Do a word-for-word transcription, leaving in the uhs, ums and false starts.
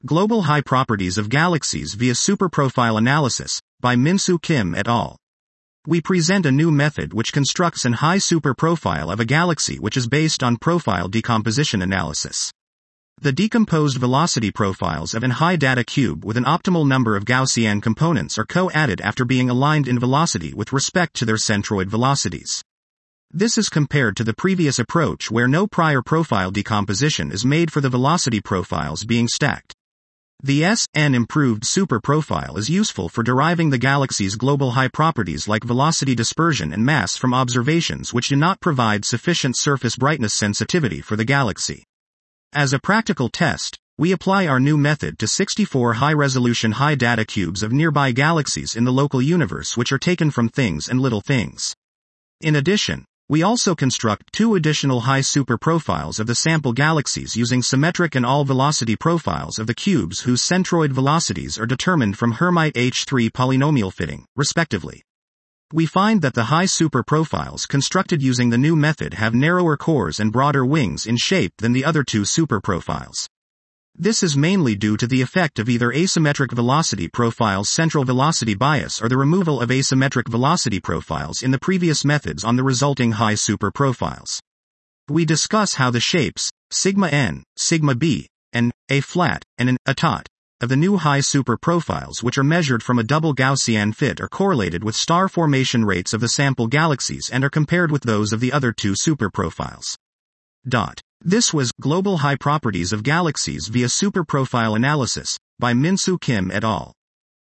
Global High Properties of Galaxies via Superprofile Analysis, by Min-Soo Kim et al. We present a new method which constructs an high superprofile of a galaxy which is based on profile decomposition analysis. The decomposed velocity profiles of an high data cube with an optimal number of Gaussian components are co-added after being aligned in velocity with respect to their centroid velocities. This is compared to the previous approach where no prior profile decomposition is made for the velocity profiles being stacked. The S N improved superprofile is useful for deriving the galaxy's global high properties like velocity dispersion and mass from observations which do not provide sufficient surface brightness sensitivity for the galaxy. As a practical test, we apply our new method to sixty-four high-resolution high data cubes of nearby galaxies in the local universe which are taken from things and little things. In addition, we also construct two additional high superprofiles of the sample galaxies using symmetric and all-velocity profiles of the cubes whose centroid velocities are determined from Hermite H three polynomial fitting, respectively. We find that the high superprofiles constructed using the new method have narrower cores and broader wings in shape than the other two superprofiles. This is mainly due to the effect of either asymmetric velocity profiles' central velocity bias or the removal of asymmetric velocity profiles in the previous methods on the resulting high superprofiles. We discuss how the shapes, sigma n, sigma b, and a flat, and an a tot, of the new high superprofiles which are measured from a double Gaussian fit are correlated with star formation rates of the sample galaxies and are compared with those of the other two superprofiles. Dot. This was Global High Properties of Galaxies via Superprofile Analysis, by Min-Soo Kim et al.